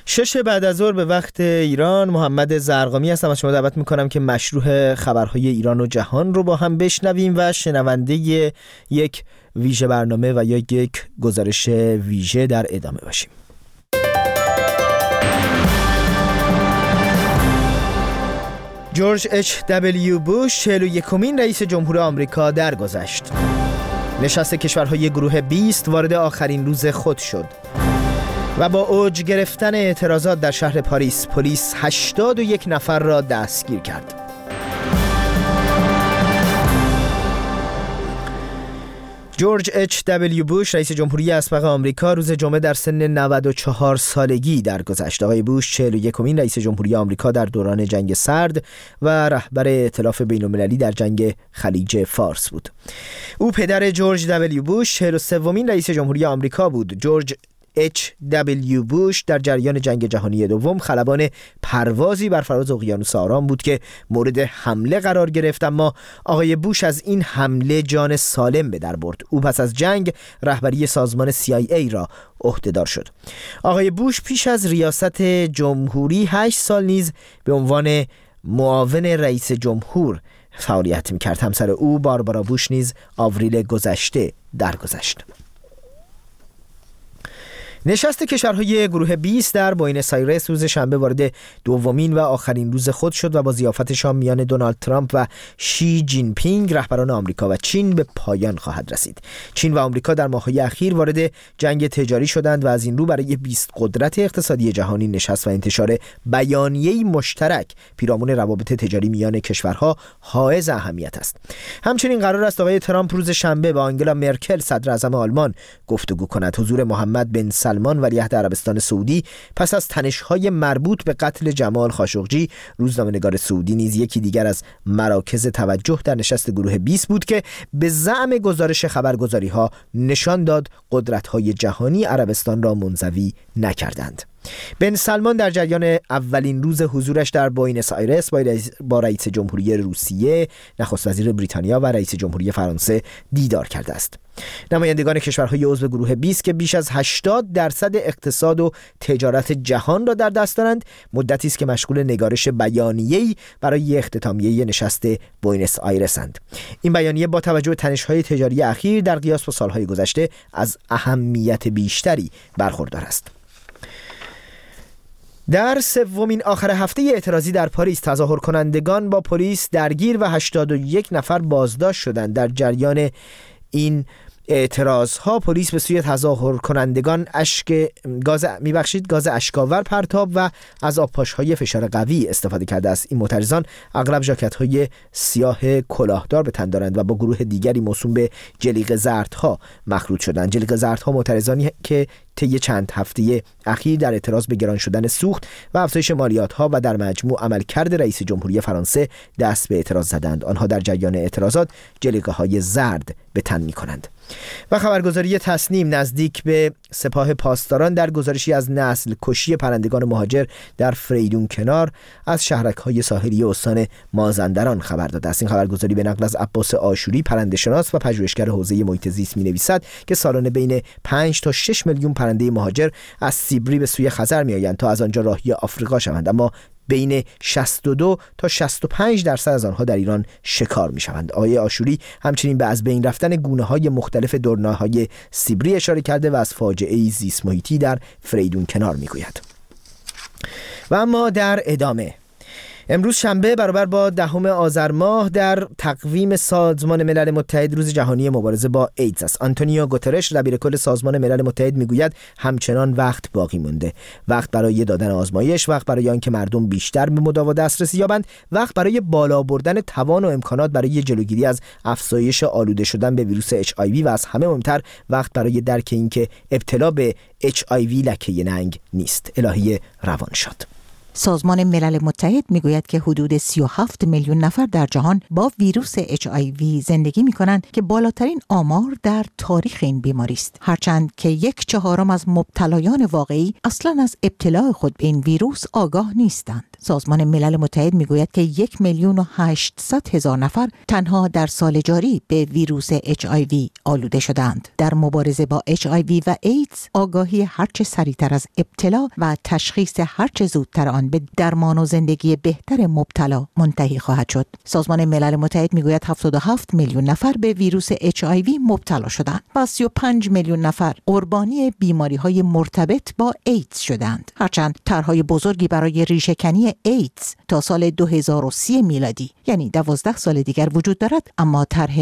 6 بعد از ظهر به وقت ایران. محمد زرقامی هستم. از شما دعوت میکنم که مشروع خبرهای ایران و جهان رو با هم بشنویم و شنونده یک ویژه برنامه و یا یک گزارش ویژه در ادامه باشیم. جورج اچ.دبلیو. بوش 41مین رئیس جمهور آمریکا درگذشت. نشست کشورهای گروه 20 وارد آخرین روز خود شد و با اوج گرفتن اعتراضات در شهر پاریس، پلیس 81 نفر را دستگیر کرد. جورج اچ.دبلیو. بوش رئیس جمهوری اسبق آمریکا روز جمعه در سن 94 سالگی درگذشت. آقای بوش 41مین رئیس جمهوری آمریکا در دوران جنگ سرد و رهبر ائتلاف بین‌المللی در جنگ خلیج فارس بود. او پدر جورج دبلیو. بوش 43مین رئیس جمهوری آمریکا بود. جورج اچ.دبلیو. بوش در جریان جنگ جهانی دوم خلبان پروازی بر فراز اقیانوس آرام بود که مورد حمله قرار گرفت، اما آقای بوش از این حمله جان سالم به در برد. او پس از جنگ رهبری سازمان CIA را عهدهدار شد. آقای بوش پیش از ریاست جمهوری 8 سال نیز به عنوان معاون رئیس جمهور فعالیت می‌کرد. همسر او باربارا بوش نیز آوریل گذشته درگذشت. نشست کشورهای گروه 20 در بوئنوس آیرس روز شنبه وارد دومین و آخرین روز خود شد و با ضیافت شام میان دونالد ترامپ و شی جین پینگ رهبران آمریکا و چین به پایان خواهد رسید. چین و آمریکا در ماه‌های اخیر وارد جنگ تجاری شدند و از این رو برای 20 قدرت اقتصادی جهانی نشست و انتشار بیانیه‌ای مشترک پیرامون روابط تجاری میان کشورها حائز اهمیت است. همچنین قرار است آقای ترامپ روز شنبه با آنگلا مرکل صدر اعظم آلمان گفتگو کند. حضور محمد بن سلمان ولیعهد عربستان سعودی پس از تنش‌های مربوط به قتل جمال خاشقجی، روزنامه‌نگار سعودی، نیز یکی دیگر از مراکز توجه در نشست گروه 20 بود که به زعم گزارش خبرگزاری‌ها نشان داد قدرت‌های جهانی عربستان را منزوی نکردند. بن سلمان در جریان اولین روز حضورش در بوئنوس آیرس با رئیس جمهوری روسیه، نخست وزیر بریتانیا و رئیس جمهوری فرانسه دیدار کرده است. نمایندگان کشورهای عضو گروه 20 که بیش از 80% اقتصاد و تجارت جهان را در دست دارند، مدتی است که مشغول نگارش بیانیه‌ای برای اختتامیه نشست بوئنوس آیرس‌اند. این بیانیه با توجه به تنش‌های تجاری اخیر در قیاس با سالهای گذشته از اهمیت بیشتری برخوردار است. در سومین آخر هفته اعتراضی در پاریس، تظاهر کنندگان با پلیس درگیر و 81 نفر بازداشت شدند. در جریان این اعتراضها پلیس به سوی تظاهر کنندگان گاز اشک‌آور پرتاب و از آبپاش‌های فشار قوی استفاده کرده است. این معترضان اغلب ژاکت‌های سیاه کلاهدار به تن دارند و با گروه دیگری موسوم به جلیقه زردها مخلوط شدند. جلیقه زردها معترضانی که طی چند هفته اخیر در اعتراض به گران شدن سوخت و افزایش مالیات‌ها و در مجموع عملکرد رئیس جمهوری فرانسه دست به اعتراض زدند. آنها در جریان اعتراضات جلیقه‌های زرد به تن می‌کنند. و خبرگزاری تصنیم نزدیک به سپاه پاسداران در گزارشی از نسل کشی پرندگان مهاجر در فریدون کنار از شهرک‌های ساحلی استان مازندران خبر داده است. این خبرگزاری به نقل از عباس آشوری، پرنده‌شناس و پژوهشگر حوزه محیط زیست می‌نویسد که سالانه بین 5 تا 6 میلیون پرنده مهاجر از سیبری به سوی خزر می‌آیند تا از آنجا راهی آفریقا شوند، اما بین 62 تا 65% از آنها در ایران شکار می‌شوند. آقای آشوری همچنین به از بین رفتن گونه‌های مختلف دورناهای سیبری اشاره کرده و از فاجعه زیست محیطی در فریدون کنار می‌گوید. و اما در ادامه، امروز شنبه برابر با 10 آذر ماه در تقویم سازمان ملل متحد روز جهانی مبارزه با ایدز است. آنتونیو گوترش دبیر کل سازمان ملل متحد میگوید همچنان وقت باقی مونده، وقت برای دادن آزمایش، وقت برای آنکه مردم بیشتر به مداوا دسترسی یابند، وقت برای بالا بردن توان و امکانات برای جلوگیری از افزایش آلوده شدن به ویروس HIV و از همه مهمتر وقت برای درک اینکه ابتلا به HIV لکه ننگ نیست. الهی روان شاد. سازمان ملل متحد میگوید که حدود 37 میلیون نفر در جهان با ویروس HIV زندگی میکنند که بالاترین آمار در تاریخ این بیماری است، هرچند که 1/4 از مبتلایان واقعی اصلا از ابتلا خود به این ویروس آگاه نیستند. سازمان ملل متحد میگوید که 1,800,000 نفر تنها در سال جاری به ویروس HIV آلوده شدند. در مبارزه با HIV و ایدز، آگاهی هرچه سریعتر از ابتلا و تشخیص هرچه زودتر آن به درمان و زندگی بهتر مبتلا منتهی خواهد شد. سازمان ملل متحد میگوید 77 میلیون نفر به ویروس HIV مبتلا شدند و 35 میلیون نفر قربانی بیماری‌های مرتبط با ایدز شدند. هرچند طرح‌های بزرگی برای ریشه‌کنی ایدز تا سال 2030 میلادی، یعنی 12 سال دیگر وجود دارد، اما طرح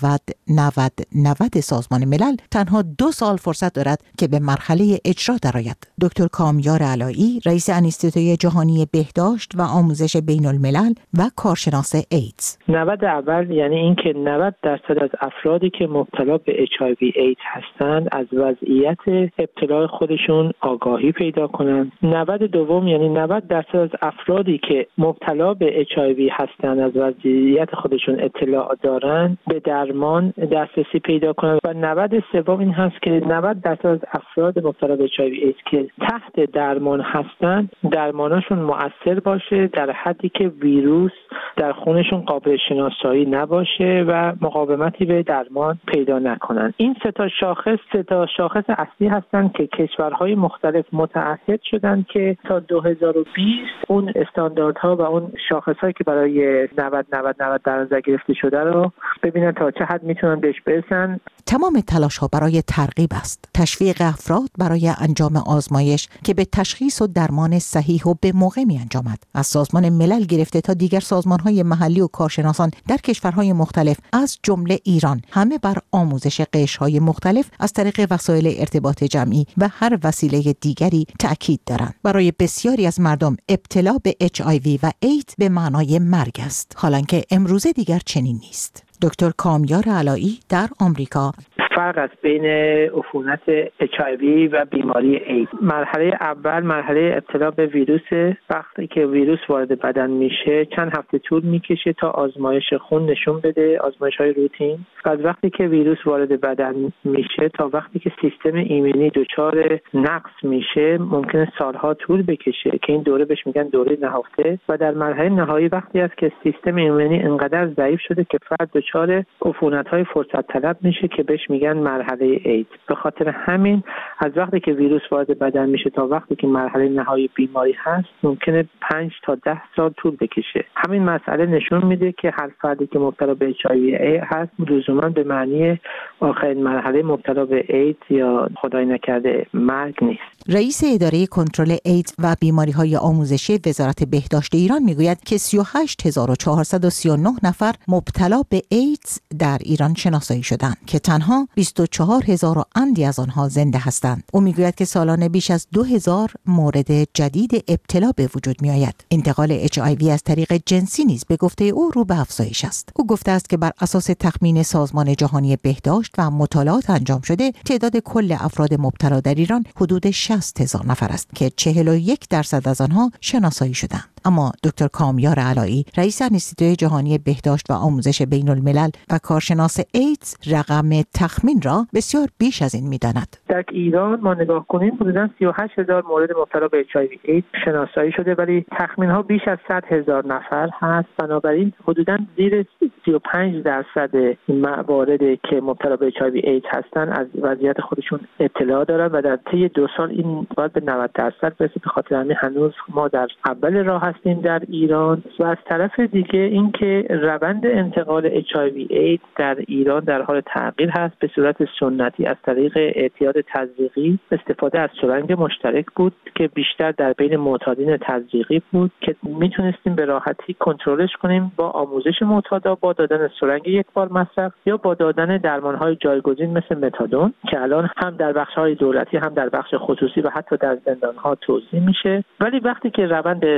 90 سازمان ملل تنها 2 سال فرصت دارد که به مرحله اجرا درآید. دکتر کامیار علایی، رئیس انستیتوی جهانی بهداشت و آموزش بین الملل و کارشناس ایدز: 90 اول یعنی اینکه 90% از افرادی که مبتلا به HIV ایدز هستند از وضعیت ابتلا خودشون آگاهی پیدا کنند. 90 دوم یعنی 90% از افرادی که مبتلا به HIV هستند از وضعیت خودشون اطلاع دارند به درمان دسترسی پیدا کنند. و 90 سوم این هست که 90% از افراد مبتلا به HIV ایدز که تحت درمان هستند درمانشون مؤثر باشه در حدی که ویروس در خونشون قابل شناسایی نباشه و مقاومتی به درمان پیدا نکنند. این سه تا شاخص اصلی هستند که کشورهای مختلف متعهد شدند که تا 2020 اون استانداردها و اون شاخص‌هایی که برای 90 در نظر گرفته شده رو ببینن تا چه حد میتونن بهش برسن. تمام تلاش‌ها برای ترغیب است، تشویق افراد برای انجام آزمایش که به تشخیص و درمان صحیح و به موقع می‌انجامد. از سازمان ملل گرفته تا دیگر سازمان‌های محلی و کارشناسان در کشورهای مختلف از جمله ایران همه بر آموزش قشرهای مختلف از طریق وسایل ارتباط جمعی و هر وسیله دیگری تأکید دارند. برای بسیاری از مردم ابتلا به HIV و ایدز به معنای مرگ است، حالانکه امروزه دیگر چنین نیست. دکتر کامیار علایی در آمریکا: فرق است بین عفونت HIV و بیماری ایدز. مرحله اول مرحله ابتلا به ویروس. وقتی که ویروس وارد بدن میشه چند هفته طول میکشه تا آزمایش خون نشون بده، آزمایش‌های روتین. از وقتی که ویروس وارد بدن میشه تا وقتی که سیستم ایمنی دچار نقص میشه ممکنه سالها طول بکشه که این دوره بهش میگن دوره نهفته. و در مرحله نهایی وقتی است که سیستم ایمنی انقدر ضعیف شده که فرد دچار عفونت‌های فرصت طلب میشه که بهش میگن مرحله ایدز. به خاطر همین از وقتی که ویروس وارد بدن میشه تا وقتی که مرحله نهایی بیماری هست ممکنه 5 تا 10 سال طول بکشه. همین مسئله نشون میده که هر فردی که مبتلا به HIV هست لزوما به معنی آخرین مرحله مبتلا به ایدز یا خدای نکرده مرگ نیست. رئیس اداره کنترل ایدز و بیماری‌های آموزشی وزارت بهداشت ایران میگوید که 38439 نفر مبتلا به ایدز در ایران شناسایی شدند که تنها 24,000 اندی از آنها زنده هستند. او میگوید که سالانه بیش از 2000 مورد جدید ابتلا به وجود می آید. انتقال HIV از طریق جنسی نیز به گفته او رو به افزایش است. او گفته است که بر اساس تخمین سازمان جهانی بهداشت و مطالعات انجام شده تعداد کل افراد مبتلا در ایران حدود 60,000 نفر است که 41% از آنها شناسایی شدند. اما دکتر کامیار علایی، رئیس انستیتوی جهانی بهداشت و آموزش بین الملل و کارشناس ایدز، رقم تخمین را بسیار بیش از این می‌داند. در ایران ما نگاه کنیم حدوداً 38,000 مورد مبتلا به HIV ایدز شناسایی شده ولی تخمین‌ها بیش از 100,000 نفر هست. بنابراین حدوداً زیر 35% مواردی که مبتلا به HIV ایدز هستن از وضعیت خودشون اطلاع دارن و در طی 2 سال این باید به 90% برسه. به خاطر همین هنوز ما در اول راه هستیم در ایران. و از طرف دیگه اینکه روند انتقال HIV ایدز در ایران در حال تغییر هست. به صورت سنتی از طریق اعتیاد تزریقی استفاده از سرنگ مشترک بود که بیشتر در بین معتادین تزریقی بود که میتونستیم به راحتی کنترلش کنیم با آموزش معتادا، با دادن سرنگ یک بار مصرف یا با دادن درمان‌های جایگزین مثل متادون که الان هم در بخش‌های دولتی هم در بخش خصوصی و حتی در زندان‌ها توزیع میشه. ولی وقتی که روند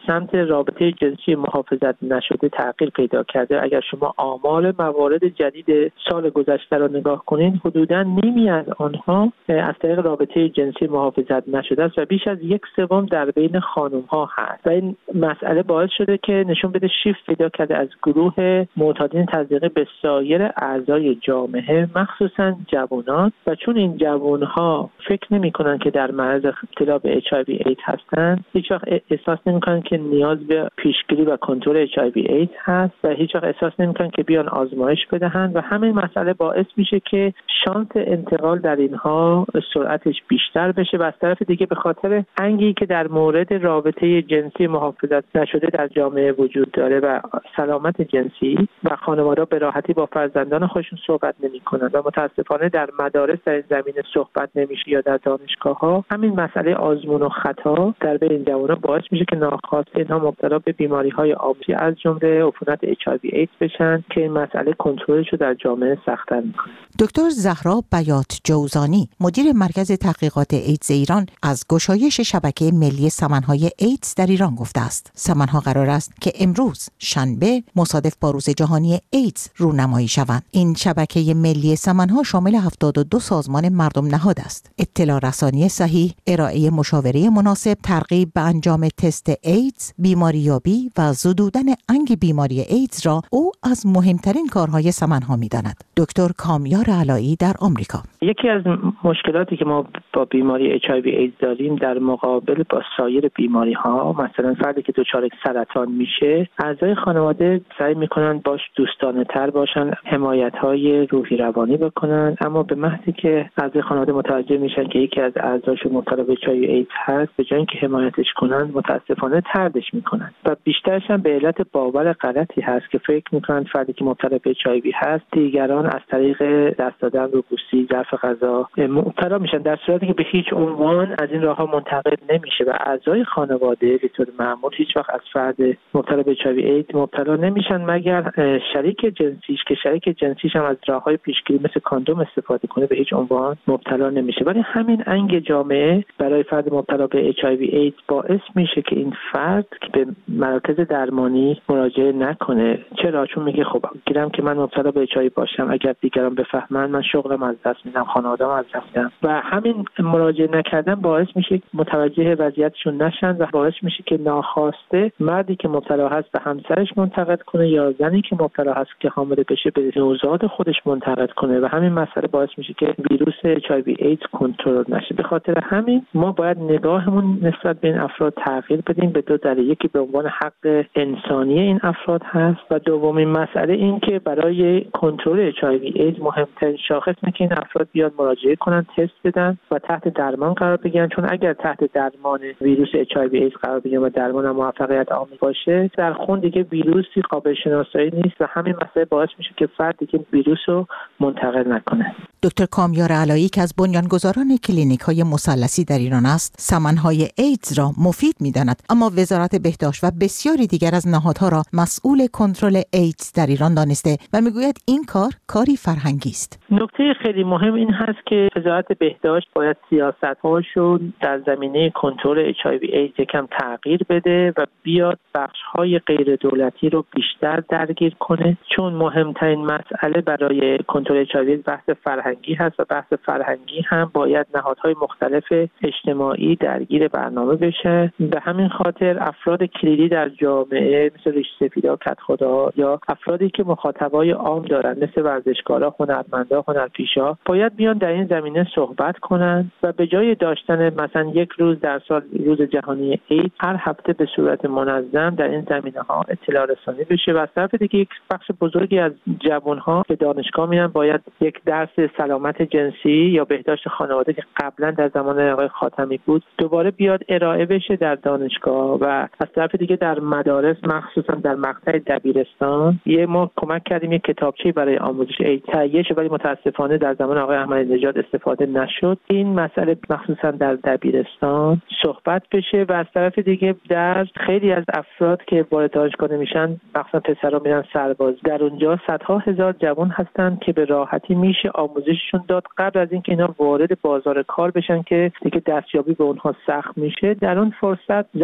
سمت رابطه جنسی محافظت نشده تغییر پیدا کرده. اگر شما آمار موارد جدید سال گذشته رو نگاه کنین، حدوداً نیمی از آنها از طریق رابطه جنسی محافظت نشده است و بیش از 1/3 در بین خانم‌ها هست و این مسئله باعث شده که نشون بده شیفت پیدا کرده از گروه معتادین تزریقی به سایر اعضای جامعه، مخصوصاً جوانان، و چون این جوان‌ها فکر نمی‌کنن که در معرض ابتلا به HIV AIDS هستند، هیچ وقت احساس نمی‌کنن که نیاز به پیشگیری و کنترل HIV AIDS هست و هیچ وقت احساس نمی‌کنن که بیان آزمایش بدهند و همین مسئله باعث میشه که شانس انتقال در اینها سرعتش بیشتر بشه و از طرف دیگه به خاطر انگی که در مورد رابطه جنسی محافظت نشده در جامعه وجود داره و سلامت جنسی و خانواده‌ها به راحتی با فرزندان خودشون صحبت نمی‌کنند و متاسفانه در مدارس در این زمینه صحبت نمیشه یا در دانشگاه‌ها، همین مسئله آزمون و خطا در بین جوانان باعث میشه که ناخواسته اینها مبتلا به بیماری‌های عامه از جمله عفونت HIV AIDS بشن که این مسئله کنترلش رو در جامعه سخت‌تر می‌کنه. دکتر زهرا بیات جوزانی، مدیر مرکز تحقیقات ایدز ایران، از گشایش شبکه ملی سمن‌های ایدز در ایران گفته است. سمن‌ها قرار است که امروز شنبه مصادف با روز جهانی ایدز رونمایی شوند. این شبکه ملی سمن‌ها شامل 72 سازمان مردم نهاد است. اطلاع رسانی صحیح، ارائه مشاوره مناسب، ترغیب به انجام تست ایدز، بیماریابی و زدودن انگ بیماری ایدز را او از مهمترین کارهای سمن‌ها می‌داند. دکتر کامیار علایی در آمریکا: یکی از مشکلاتی که ما با بیماری HIV AIDS داریم در مقابل با سایر بیماری‌ها، مثلا فردی که دچار سرطان میشه، اعضای خانواده سعی میکنن باش دوستانه تر باشن، حمایت‌های روحی روانی بکنن، اما به محضی که اعضای خانواده متوجه میشن که یکی از اعضاشون مبتلا به HIV AIDS هست، به جای اینکه حمایتش کنن متاسفانه طردش میکنن و بیشترش هم به علت باور غلطی هست که فکر میکنن فردی که مبتلا به HIV هست دیگران از طریق دست دادن به بوسی، ظرف غذا مبتلا میشن، در صورتی که به هیچ عنوان از این راهها منتقل نمیشه و اعضای خانواده به طور معمول هیچ وقت از فرد مبتلا به HIV AIDS مبتلا نمیشن مگر شریک جنسیش که شریک جنسیش هم از راههای پیشگیری مثل کاندوم استفاده کنه به هیچ عنوان مبتلا نمیشه. ولی همین انگ جامعه برای فرد مبتلا به HIV AIDS باعث میشه که این فرد که به مراکز درمانی مراجعه نکنه. چرا؟ چون میگه خب گیرم که من مبتلا به HIV باشم، اگر دیگران بفهمن من شغلم از دست میدم، خانواده‌ام از دست میدم و همین مراجعه نکردن باعث میشه متوجه وضعیتشون نشن و باعث میشه که ناخواسته مردی که مبتلا هست به همسرش منتقل کنه یا زنی که مبتلا هست که حامله بشه به نوزاد خودش منتقل کنه و همین مسئله باعث میشه که ویروس HIV AIDS کنترل نشه. به خاطر همین ما باید نگاهمون نسبت به این افراد تغییر بدیم به دو دلیل: یکی به عنوان حق انسانی این افراد هست و دومین مسئله این که برای کنترل HIV AIDS مهمترین شاخص اینه که این افراد بیاد مراجعه کنن، تست بدن و تحت درمان قرار بگیرن، چون اگر تحت درمان ویروس HIV AIDS قرار بگیرن و درمان موفقیت آمیز باشه، در خون دیگه ویروسی قابل شناسایی نیست و همین مسئله باعث میشه که فرد دیگه ویروس رو منتقل نکنه. دکتر کامیار علایی که از بنیانگذاران کلینیک‌های مثلثی در ایران است، سمن‌های ایدز را مفید می‌داند، اما وزارت بهداشت و بسیاری دیگر از نهادها را مسئول کنترل ایدز در ایران دانسته و می‌گوید این کار کاری فرهنگی است. نکته خیلی مهم این هست که وزارت بهداشت باید سیاست‌هاشو در زمینه کنترل HIV AIDS یکم تغییر بده و بیاد بخش‌های غیر دولتی رو بیشتر درگیر کنه، چون مهمترین مسئله برای کنترل HIV بحث فرهنگی هست و بحث فرهنگی هم باید نهادهای مختلف اجتماعی درگیر برنامه بشه. به همین خاطر افراد کلیدی در جامعه مثل ریش سفیدا، کدخدا یا افرادی که مخاطبای عام دارن مثل ورزشکارا، هنرمندا، هنرپیشا باید بیان در این زمینه صحبت کنن و به جای داشتن مثلا یک روز در سال روز جهانی ایدز، هر هفته به صورت منظم در این زمینه‌ها اطلاع رسانی بشه و از طرف دیگه یک بخش بزرگی از جوان‌ها به دانشگاه میرن باید یک درس سلامت جنسی یا بهداشت خانواده که قبلا در زمان آقای خاتمی بود دوباره بیاد ارائه بشه در دانشگاه و از طرف دیگه در مدارس مخصوصا در مقطع دبیرستان ما کمک کردیم یک کتابچه برای آموزش ایدز تهیه شه، ولی متاسفانه در زمان آقای احمدی نژاد استفاده نشد. این مسئله مخصوصا در دبیرستان صحبت بشه و از طرف دیگه در خیلی از افراد که وارد دانشگاه نمیشن، مخصوصا پسرا میرن سرباز، در اونجا صدها هزار جوان هستن که به راحتی میشه آموزششون داد قبل از اینکه اینا وارد بازار کار بشن که دیگه دستیابی به اونها سخت میشه. در اون فرصت زمانی هست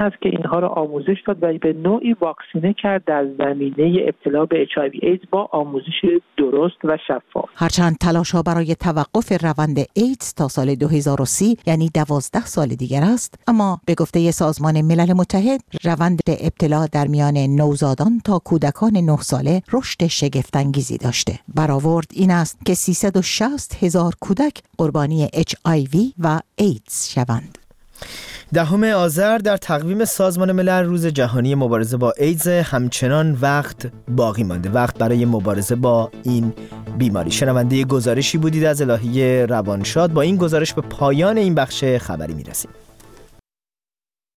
هست که اینها را آموزش داد و به نوعی واکسینه کرد در زمینه ابتلا به HIV ایدز با آموزش درست و شفاف. هرچند تلاش‌ها برای توقف روند ایدز تا سال 2030 یعنی 12 سال دیگر است، اما به گفته سازمان ملل متحد روند ابتلا در میان نوزادان تا کودکان 9 ساله رشد شگفت‌انگیزی داشته. برآورد این است که 360,000 کودک قربانی HIV و ایدز شوند. 10 آذر در تقویم سازمان ملل روز جهانی مبارزه با ایدز همچنان وقت باقی مانده، وقت برای مبارزه با این بیماری. شنونده گزارشی بودید از الهی روانشاد. با این گزارش به پایان این بخش خبری میرسیم.